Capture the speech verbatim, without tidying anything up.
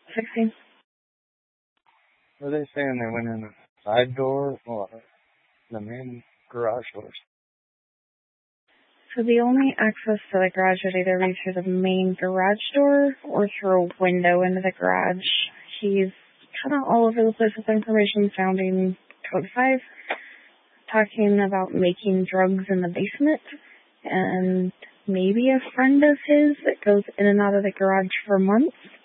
sixteen. Were they saying they went in the side door or the main garage doors? So the only access to the garage would either be through the main garage door or through a window into the garage. He's kind of all over the place with information sounding code five, talking about making drugs in the basement, and maybe a friend of his that goes in and out of the garage for months.